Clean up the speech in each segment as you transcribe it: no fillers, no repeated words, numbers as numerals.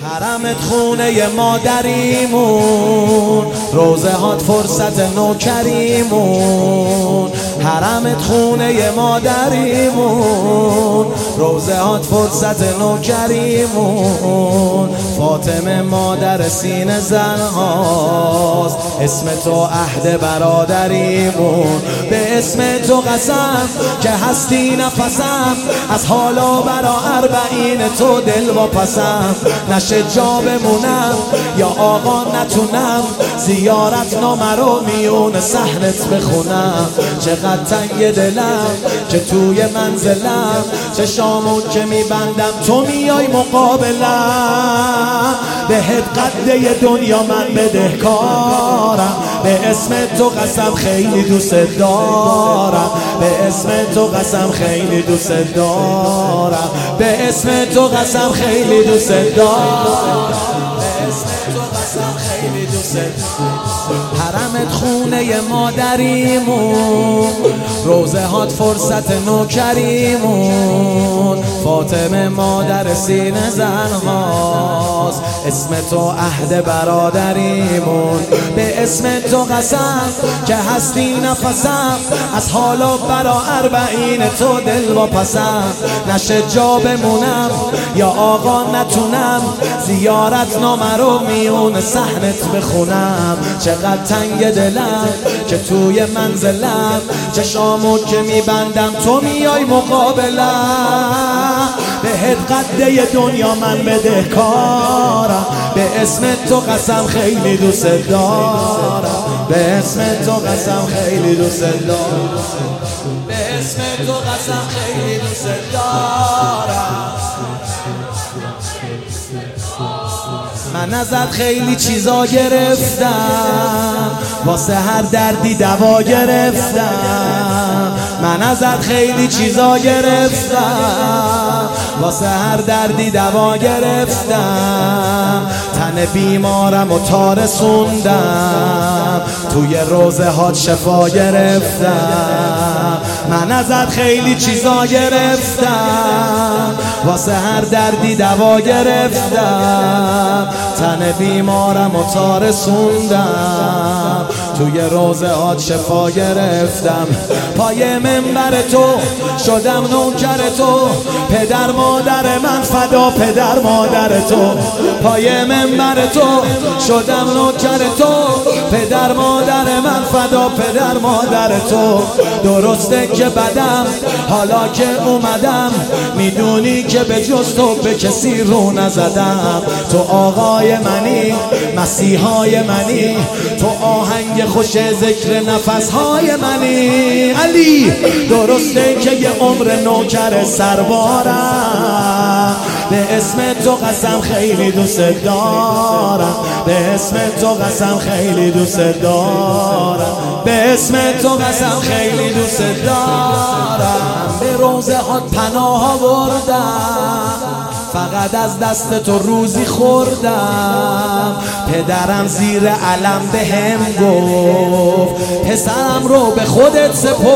حرمت خونه مادریمون، روزه هات فرصت نوکریمون. حرمت خونه مادریمون، روزه هات فرصت نوکریمون. فاطمه مادر سینه زن هاست، اسم تو عهد برادریمون. به اسم تو قسم که هستی نفسم، از حالا برا اربعین تو دل واپسم. نشه جا بمونم یا آقا نتونم، زیارت نامه رو میون صحنت بخونم. چقدر تنگ دلم که توی منزلم، چشامو که میبندم تو میای مقابلم. بهت قده دنیا من بدهکارم، به اسم تو قسم خیلی دوست دارم. به اسم تو قسم خیلی دوست دارم. به اسم تو قسم خیلی دوست دارم. به اسم تو قسم خیلی دوست دارم. حرمت خونه مادریمون، روزه هات فرصت نوکریمون. فاطمه مادر سینه زن هاست، اسم تو عهد برادریمون. به اسم تو قسم که هستی نفسم، از حالا برا اربعین تو دل واپسم. نشه جا بمونم یا آقا نتونم، زیارت نامه رو میون صحنت بخونم. چقدر تنگ دلم که توی منزلم، چشامو که میبندم تو میای مقابلم. بهت قده دنیا من بدهکارم، به اسم تو قسم خیلی دوست دارم. به اسم تو قسم خیلی دوست دارم. به اسم تو قسم خیلی دوست دارم. من ازت خیلی چیزا گرفتم، واسه هر دردی دوا گرفتم. من ازت خیلی چیزا گرفتم، واسه هر دردی دوا گرفتم. تن بیمارم و تا رسوندم، توی روزه هات شفا گرفتم. من ازت خیلی چیزا گرفتم، واسه هر دردی دوا گرفتم. تن بیمارم و تا رسوندم، توی روزه هات شفا گرفتم. پای منبر تو شدم نوکر تو، پدر مادر من فدا پدر مادر تو. پای منبر تو شدم نوکر تو، پدر مادر من فدا پدر مادر تو. درسته که بدم حالا که اومدم، میدونی که به جز تو به کسی رو نزدم. تو آقای منی، مسیحای منی، تو آهنگ خوش ذکر نفسهای منی. علی درسته که یه عمر نوکر سربارم، به اسم تو قسم خیلی دوست دارم. به اسم تو قسم خیلی دوست دارم. به اسم تو قسم خیلی دوست دارم. به روزه هات پناه آوردم، فقط از دست تو روزی خوردم. پدرم زیر علم بهم گفت، پسرم رو به خودت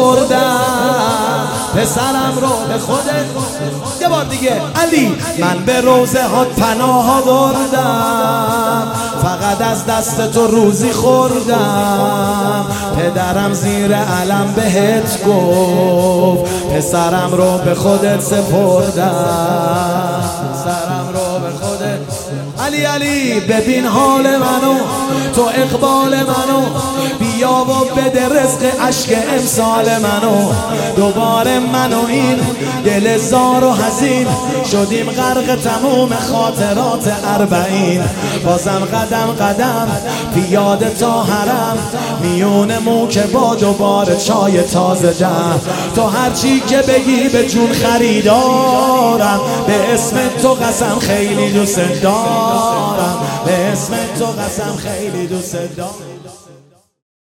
سپردم. پسرم رو به خودت. یه بار دیگه علی. من به روزه هات پناه آوردم، فقط از دست تو روزی خوردم. پدرم زیر علم بهت گفت، پسرم رو به خودت سپردم. پسرم رو به خودت. علی علی ببین حال منو، تو اقبال منو، بیا و بده رزق عشق امسال منو. دوباره من و این دل زار و حزین، شدیم غرق تموم خاطرات اربعین. بازم قدم قدم پیاده تا حرم، میون موکه با دوباره چای تازه جمع. تو هرچی که بگی به جون خریدارم، به اسم تو قسم خیلی دوست دارم. به اسم تو قسم خیلی دوست دارم.